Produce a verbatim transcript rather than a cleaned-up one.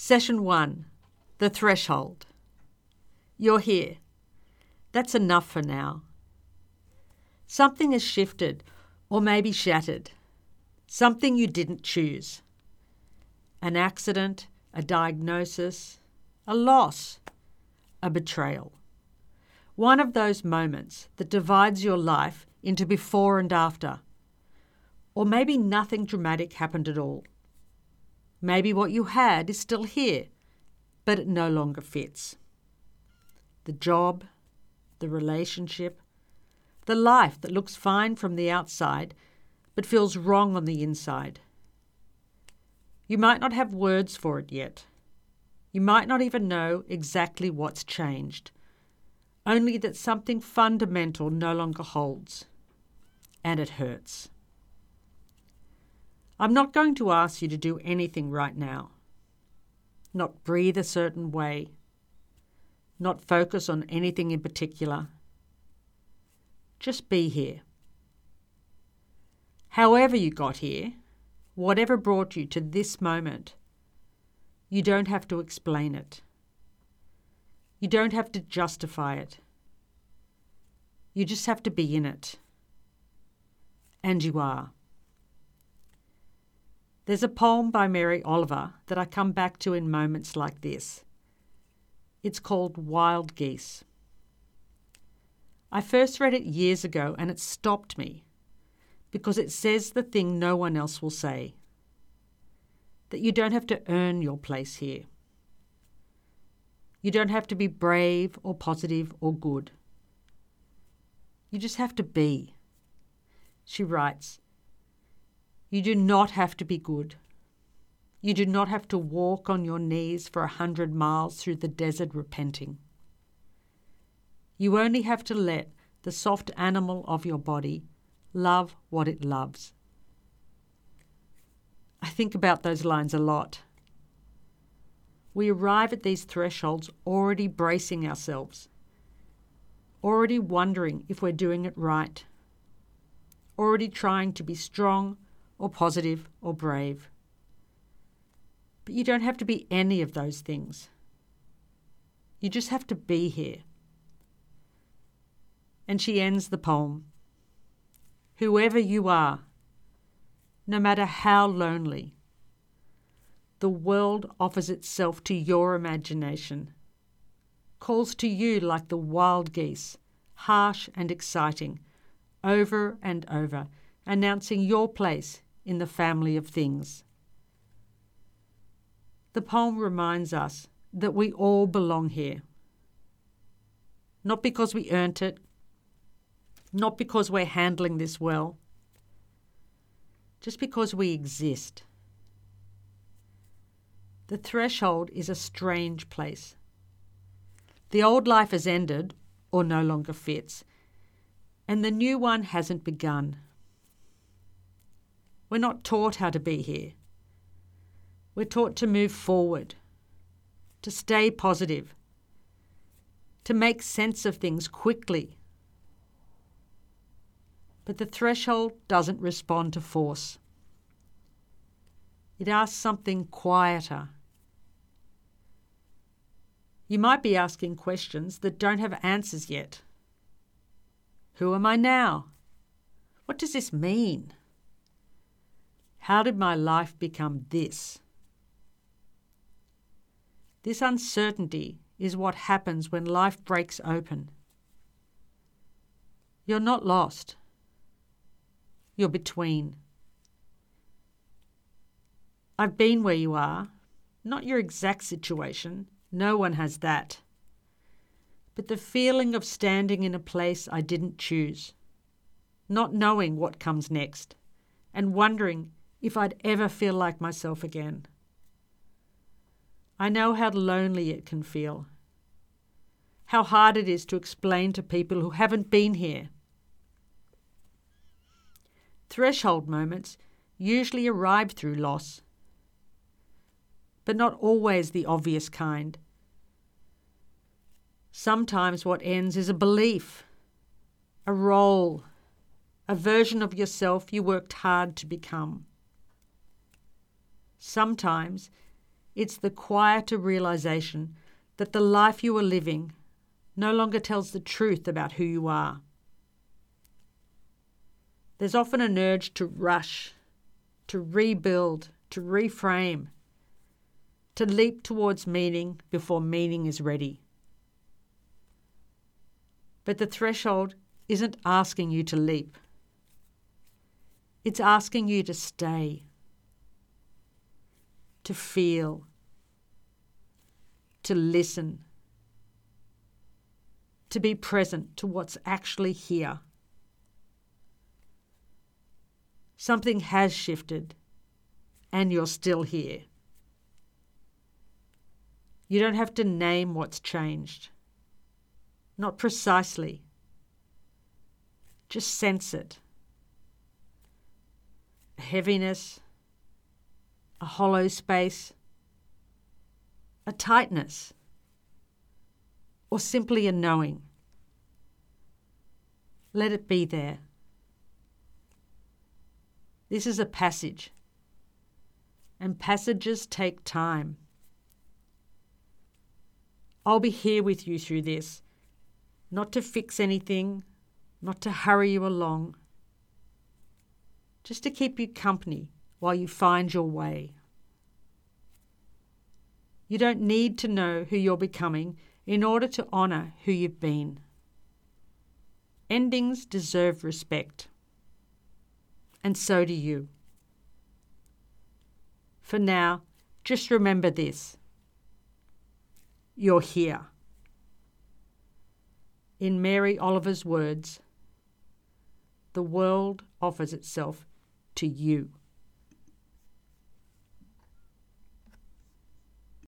Session one, the threshold. You're here. That's enough for now. Something has shifted, or maybe shattered. Something you didn't choose. An accident, a diagnosis, a loss, a betrayal. One of those moments that divides your life into before and after. Or maybe nothing dramatic happened at all. Maybe what you had is still here, but it no longer fits. The job, the relationship, the life that looks fine from the outside, but feels wrong on the inside. You might not have words for it yet. You might not even know exactly what's changed, only that something fundamental no longer holds, and it hurts. I'm not going to ask you to do anything right now. Not breathe a certain way. Not focus on anything in particular. Just be here. However you got here, whatever brought you to this moment, you don't have to explain it. You don't have to justify it. You just have to be in it. And you are. There's a poem by Mary Oliver that I come back to in moments like this. It's called Wild Geese. I first read it years ago and it stopped me because it says the thing no one else will say. That you don't have to earn your place here. You don't have to be brave or positive or good. You just have to be. She writes, you do not have to be good. You do not have to walk on your knees for a hundred miles through the desert repenting. You only have to let the soft animal of your body love what it loves. I think about those lines a lot. We arrive at these thresholds already bracing ourselves, already wondering if we're doing it right, already trying to be strong or positive or brave. But you don't have to be any of those things. You just have to be here. And she ends the poem. Whoever you are, no matter how lonely, the world offers itself to your imagination, calls to you like the wild geese, harsh and exciting, over and over, announcing your place in the family of things. The poem reminds us that we all belong here. Not because we earned it, not because we're handling this well, just because we exist. The threshold is a strange place. The old life has ended, or no longer fits, and the new one hasn't begun. We're not taught how to be here. We're taught to move forward, to stay positive, to make sense of things quickly. But the threshold doesn't respond to force. It asks something quieter. You might be asking questions that don't have answers yet. Who am I now? What does this mean? How did my life become this? This uncertainty is what happens when life breaks open. You're not lost. You're between. I've been where you are, not your exact situation. No one has that. But the feeling of standing in a place I didn't choose, not knowing what comes next, and wondering if I'd ever feel like myself again. I know how lonely it can feel, how hard it is to explain to people who haven't been here. Threshold moments usually arrive through loss, but not always the obvious kind. Sometimes what ends is a belief, a role, a version of yourself you worked hard to become. Sometimes It's the quieter realization that the life you are living no longer tells the truth about who you are. There's often an urge to rush, to rebuild, to reframe, to leap towards meaning before meaning is ready. But the threshold isn't asking you to leap. It's asking you to stay, to feel, to listen, to be present to what's actually here. Something has shifted, and you're still here. You don't have to name what's changed. Not precisely. Just sense it. A heaviness, a hollow space, a tightness, or simply a knowing. Let it be there. This is a passage, and passages take time. I'll be here with you through this, not to fix anything, not to hurry you along, just to keep you company while you find your way. You don't need to know who you're becoming in order to honour who you've been. Endings deserve respect. And so do you. For now, just remember this. You're here. In Mary Oliver's words, the world offers itself to you.